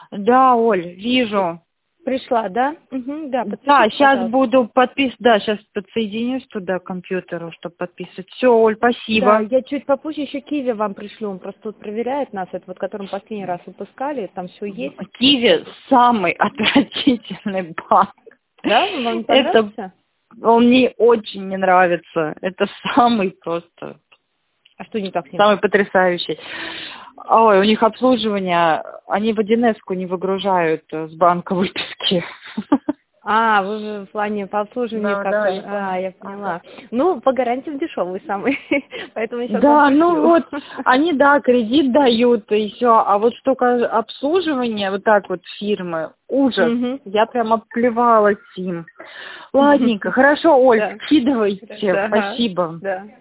Да, Оль, вижу. Пришла, да? Угу, да, Да, сейчас буду подписывать, да, сейчас подсоединюсь туда к компьютеру, чтобы подписывать. Все, Оль, спасибо. Да, я чуть попозже еще Киви вам пришлю, он просто тут проверяет нас, это вот, которым последний раз выпускали, там все есть. Киви самый отвратительный банк. Да? Вам не Это понравился? он мне очень не нравится. Это самый просто, А что не так? самый потрясающий. Ой, у них обслуживание, они в 1С-ку не выгружают с банка выписки. А, вы в плане по обслуживанию Да, как-то. да, Я поняла. Ну, по гарантиям дешевый самый. Поэтому я сейчас да, вам ну пришлю. вот, они, да, кредит дают и все, а вот штука обслуживания, вот так вот фирмы, ужас. Мгм. Я прям обплевалась им. Ладненько, хорошо, Оль, Да. скидывайте, Да. спасибо. Да.